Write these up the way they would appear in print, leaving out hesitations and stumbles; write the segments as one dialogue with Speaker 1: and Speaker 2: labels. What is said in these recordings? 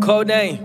Speaker 1: Code name.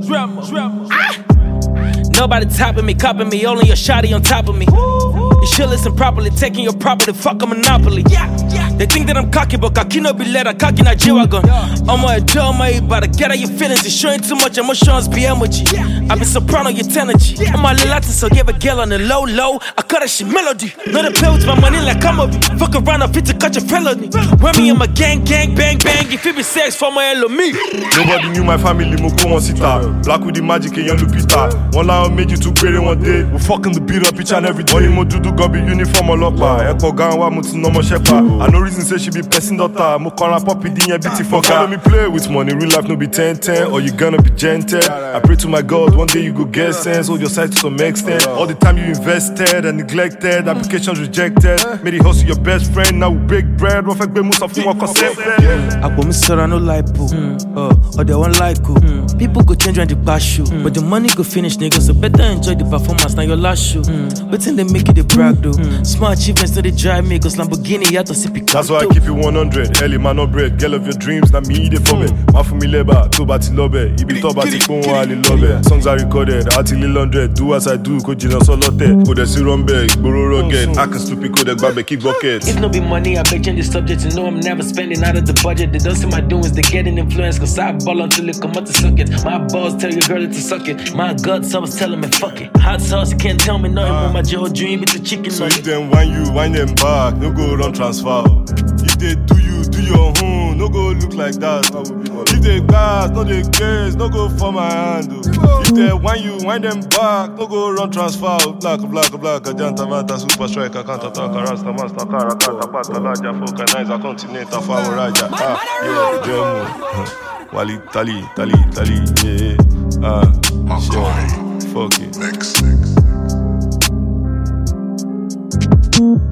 Speaker 1: Nobody topping me, copping me, only a shotty on top of me. You should listen properly, taking your property, fuck a monopoly. They think that I'm cocky, but cocky no be let a cocky na G-Wagon. I'm a jail, my but get out your feelings, it's showing too much emotions, be emoji. I be soprano, your energy. I'm a little so give a girl on the low. I cut that shit melody. Not a play with my money like I'm a fuck around, I fit to catch a felony. When me and my gang, bang, if it be sex for my LOME.
Speaker 2: Nobody knew my family, Moko on Sita. Black with the magic and young Lupita. One line made you two pay one day. We fucking the beat up each and every day. Only more do gobi uniform or lockba. Eko ganwa mutu no more shepa. I no reason say she be person daughter. Mokora poppy dinya beauty for God. Let me play with money. Real life no be 10-10 or you gonna be gentle. I pray to my God one day you go get sense. Hold your side to some extent. All the time you invested and neglected. Applications rejected. Made it hustle your best friend. Now we break bread. What fuck be most of you want concept.
Speaker 1: I put me sorrow no lipo. Or they won't like you. People go change when they bash you. But the money go finish niggas. So better enjoy the performance than your last show. But then they make it a brag though. Smart achievements that they drive me. Cause Lamborghini had to sip it.
Speaker 2: That's why I keep you 100. Early man no bread. Girl of your dreams. Now me eat it for me. Ma for me labor. To bati lobe. Ibi to bati kon wali lobe. Songs are recorded. Arti lil 100. Do as I do. Ko jina solote. Ko de si rombe. Igboro rugged. I can stupid ko de gbabe kick buckets.
Speaker 1: If no be money, I bet change the subject. You know I'm never spending out of the budget. They don't see my doings. They getting influence. Cause I ball until it come out to suck it. My balls tell your girl to suck it. My guts, I was telling me fuck it. Hot sauce, you can't tell me nothing. When my jaw dream, it's a chicken.
Speaker 2: So if them whine you, whine them back. No go run transfer. If they do you, do your own. No go look like that. If they gas, no they case. No go for my hand. If they whine you, whine them back. No go run transfer. Black. Ajanta Mata, super striker, can't attack. Rasta, master, Karakata, Patalaja, Focanizer, Continental, Favoraja. Yeah, Jemu. Wali, Tali, yeah. Sure. Fuck it.
Speaker 3: Next.